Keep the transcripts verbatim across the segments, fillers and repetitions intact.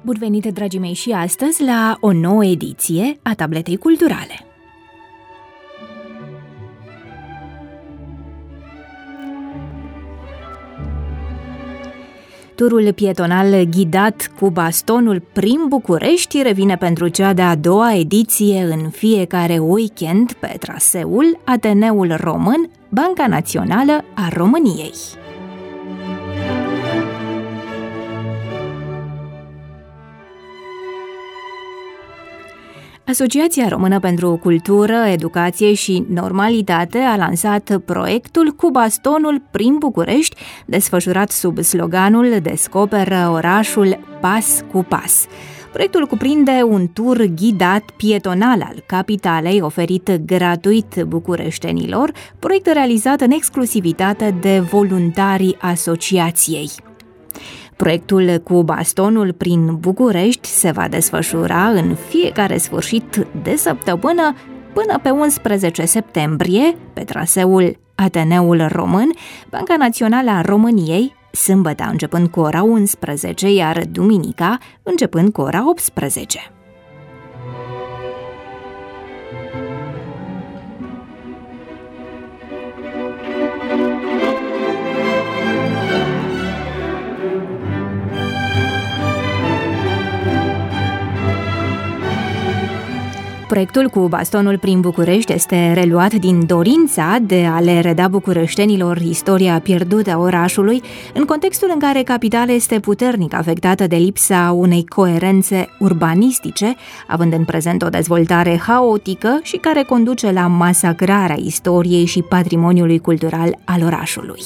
Bun venit, dragii mei, și astăzi la o nouă ediție a Tabletei Culturale. Turul pietonal ghidat cu bastonul prin București revine pentru cea de-a doua ediție în fiecare weekend pe traseul Ateneul Român, Banca Națională a României. Asociația Română pentru Cultură, Educație și Normalitate a lansat proiectul Cu bastonul prin București, desfășurat sub sloganul Descoperă orașul pas cu pas. Proiectul cuprinde un tur ghidat pietonal al capitalei, oferit gratuit bucureștenilor, proiect realizat în exclusivitate de voluntarii asociației. Proiectul Cu bastonul prin București se va desfășura în fiecare sfârșit de săptămână până pe unsprezece septembrie, pe traseul Ateneul Român, Banca Națională a României, sâmbătă începând cu ora unsprezece, iar duminica începând cu ora optsprezece. Proiectul Cu bastonul prin București este reluat din dorința de a le reda bucureștenilor istoria pierdută a orașului, în contextul în care capitala este puternic afectată de lipsa unei coerențe urbanistice, având în prezent o dezvoltare haotică și care conduce la masacrarea istoriei și patrimoniului cultural al orașului.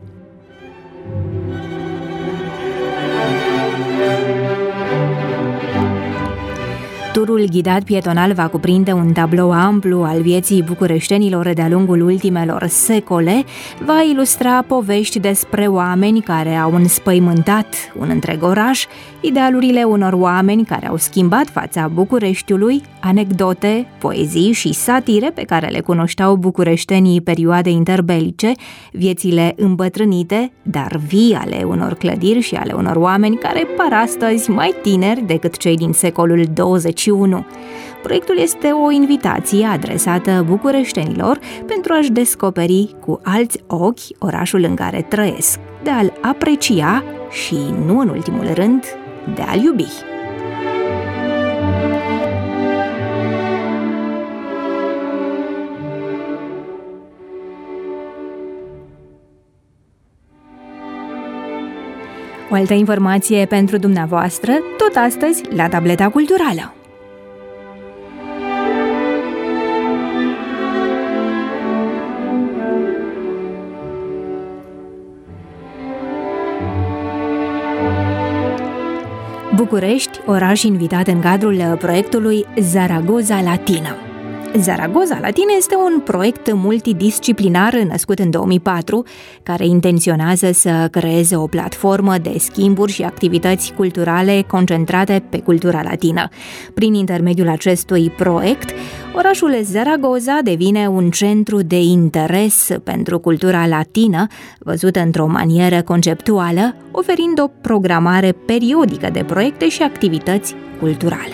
Turul ghidat pietonal va cuprinde un tablou amplu al vieții bucureștenilor de-a lungul ultimelor secole, va ilustra povești despre oameni care au înspăimântat un întreg oraș, idealurile unor oameni care au schimbat fața Bucureștiului, anecdote, poezii și satire pe care le cunoșteau bucureștenii perioadei interbelice, viețile îmbătrânite, dar vii ale unor clădiri și ale unor oameni care par astăzi mai tineri decât cei din secolul douăzeci și unu. Proiectul este o invitație adresată bucureștenilor pentru a-și descoperi cu alți ochi orașul în care trăiesc, de a-l aprecia și, nu în ultimul rând, de a-l iubi. O altă informație pentru dumneavoastră, tot astăzi, la Tableta Culturală. București, oraș invitat în cadrul proiectului Zaragoza Latină. Zaragoza Latină este un proiect multidisciplinar născut în două mii patru, care intenționează să creeze o platformă de schimburi și activități culturale concentrate pe cultura latină. Prin intermediul acestui proiect, orașul Zaragoza devine un centru de interes pentru cultura latină, văzută într-o manieră conceptuală, oferind o programare periodică de proiecte și activități culturale.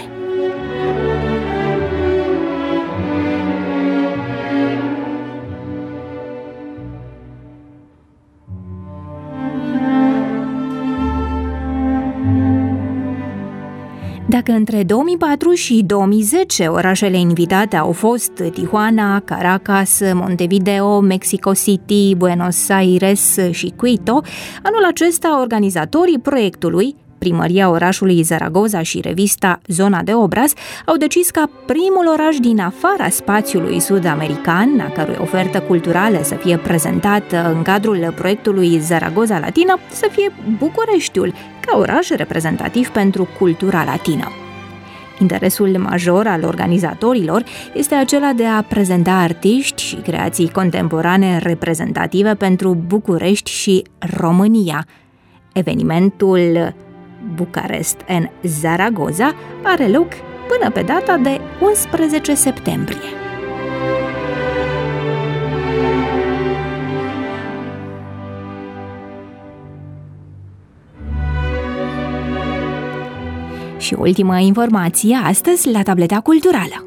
Dacă între două mii patru și două mii zece orașele invitate au fost Tijuana, Caracas, Montevideo, Mexico City, Buenos Aires și Quito, anul acesta organizatorii proiectului, Primăria orașului Zaragoza și revista Zona de Obraz, au decis ca primul oraș din afara spațiului sud-american, a cărui ofertă culturală să fie prezentată în cadrul proiectului Zaragoza Latină, să fie Bucureștiul, ca oraș reprezentativ pentru cultura latină. Interesul major al organizatorilor este acela de a prezenta artiști și creații contemporane reprezentative pentru București și România. Evenimentul Bucarest în Zaragoza are loc până pe data de unsprezece septembrie. Și ultima informație astăzi la tableta culturală.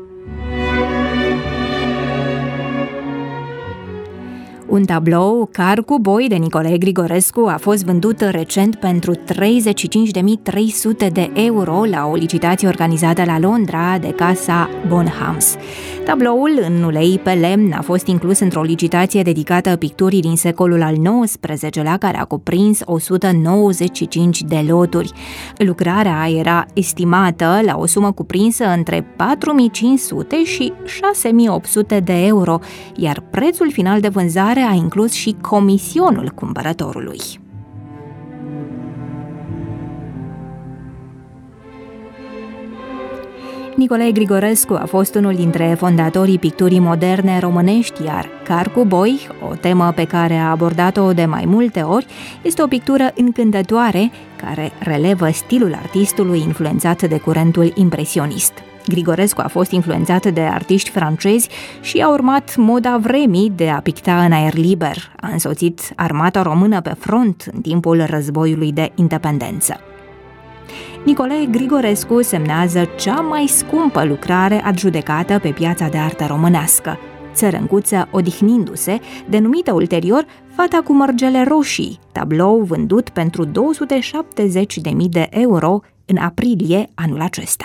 Un tablou Car cu boi de Nicolae Grigorescu a fost vândut recent pentru treizeci și cinci de mii trei sute de euro la o licitație organizată la Londra de casa Bonhams. Tabloul în ulei pe lemn a fost inclus într-o licitație dedicată picturii din secolul al nouăsprezecelea, care a cuprins o sută nouăzeci și cinci de loturi. Lucrarea era estimată la o sumă cuprinsă între patru mii cinci sute și șase mii opt sute de euro, iar prețul final de vânzare a inclus și comisionul cumpărătorului. Nicolae Grigorescu a fost unul dintre fondatorii picturii moderne românești, iar Car cu boi, o temă pe care a abordat-o de mai multe ori, este o pictură încântătoare care relevă stilul artistului influențat de curentul impresionist. Grigorescu a fost influențat de artiști francezi și a urmat moda vremii de a picta în aer liber. A însoțit armata română pe front în timpul războiului de independență. Nicolae Grigorescu semnează cea mai scumpă lucrare adjudecată pe piața de artă românească, Țărâncuță odihnindu-se, denumită ulterior Fata cu mărgele roșii, tablou vândut pentru două sute șaptezeci de mii de euro în aprilie anul acesta.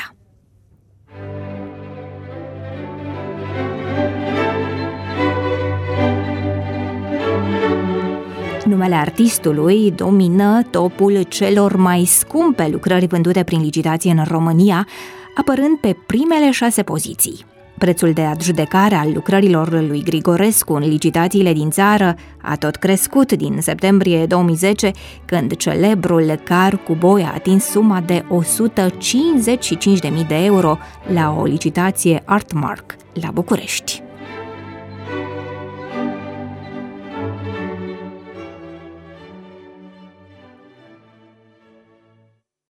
Numele artistului domină topul celor mai scumpe lucrări vândute prin licitație în România, apărând pe primele șase poziții. Prețul de adjudecare al lucrărilor lui Grigorescu în licitațiile din țară a tot crescut din septembrie două mii zece, când celebrul Car cu boi a atins suma de o sută cincizeci și cinci de mii de euro la o licitație Artmark la București.